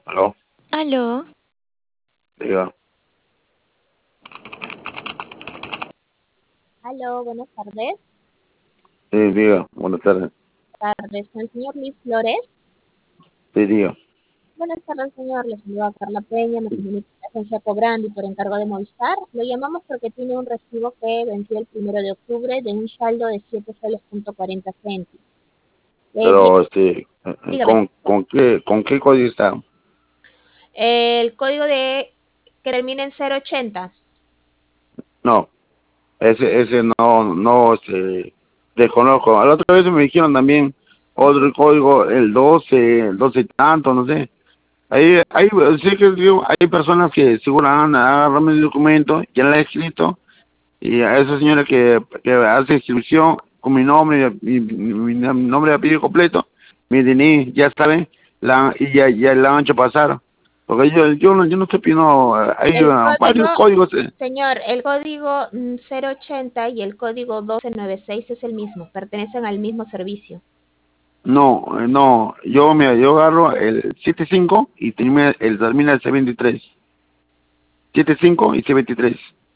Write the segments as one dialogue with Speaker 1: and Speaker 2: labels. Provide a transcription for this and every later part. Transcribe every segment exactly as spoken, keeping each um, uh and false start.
Speaker 1: ¿Aló?
Speaker 2: Aló,
Speaker 1: Diga.
Speaker 3: Aló, buenas tardes.
Speaker 1: Sí, diga. Buenas tardes.
Speaker 3: Tardes, con el señor Luis Flores.
Speaker 1: Sí, diga.
Speaker 3: Buenas tardes, señor. Le saluda Carla Peña, me comunico con la agencia Cobrandi por encargo de Movistar. Lo llamamos porque tiene un recibo que venció el primero de octubre de un saldo de siete soles punto cuarenta céntimos. Eh, bien,
Speaker 1: Pero, este,
Speaker 3: dígame.
Speaker 1: ¿con, con qué, con qué código está?
Speaker 3: El código de que termina en cero ochenta.
Speaker 1: No, ese, ese no, no, este, desconozco. La otra vez me dijeron también otro código, el doce, el doce y tanto, no sé. Ahí, ahí, sí que digo, hay personas que seguro han agarrado mi documento, ya la he escrito, y a esa señora que, que hace inscripción con mi nombre, mi, mi, mi nombre y apellido completo, mi D N I, ya saben, la, y ya, ya la han hecho pasar. Porque yo, yo, no, yo no estoy pidiendo, hay
Speaker 3: El
Speaker 1: uh,
Speaker 3: código,
Speaker 1: varios códigos. eh.
Speaker 3: señor, el código mm, cero ochenta y el código doce noventa y seis es el mismo, pertenecen al mismo servicio.
Speaker 1: No, eh, no, yo me yo agarro el setenta y cinco y termina el termina el C veintitrés. setenta y cinco y C veintitrés.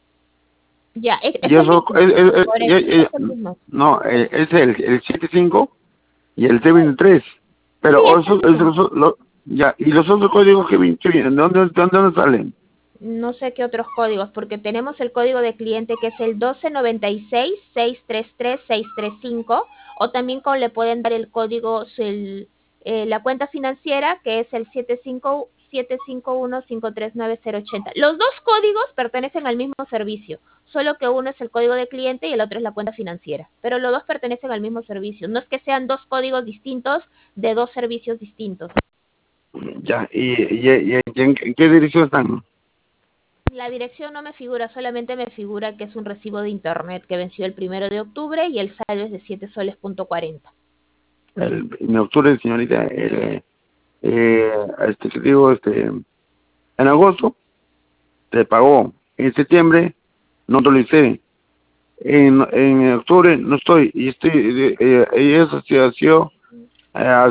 Speaker 3: Ya, es, es
Speaker 1: Y
Speaker 3: el
Speaker 1: eso,
Speaker 3: mismo,
Speaker 1: eh, eh, eh,
Speaker 3: por
Speaker 1: eh,
Speaker 3: eso,
Speaker 1: eh,
Speaker 3: es el mismo.
Speaker 1: no, eh, es el, el setenta y cinco y el C veintitrés.
Speaker 3: Sí,
Speaker 1: Pero
Speaker 3: es el
Speaker 1: eso,
Speaker 3: mismo.
Speaker 1: eso, lo, ya, y los otros códigos que, vi- que vienen, ¿de dónde, de dónde, dónde salen?
Speaker 3: No sé qué otros códigos, porque tenemos el código de cliente que es el doce noventa y seis seis tres tres seis tres cinco, o también con, le pueden dar el código, el, eh, la cuenta financiera que es el siete cinco siete cinco uno cinco tres nueve cero ochenta. Los dos códigos pertenecen al mismo servicio, solo que uno es el código de cliente y el otro es la cuenta financiera, pero los dos pertenecen al mismo servicio. No es que sean dos códigos distintos de dos servicios distintos.
Speaker 1: Ya, y, y, y, y ¿en, en qué dirección están?
Speaker 3: La dirección no me figura, solamente me figura que es un recibo de internet que venció el primero de octubre y el saldo es de siete soles punto cuarenta.
Speaker 1: El, en octubre, señorita, eh, eh, este, que digo, este, en agosto se pagó, en septiembre no autolicé, en, en octubre no estoy, y estoy, eh, eh, y eso se ha sido, eh,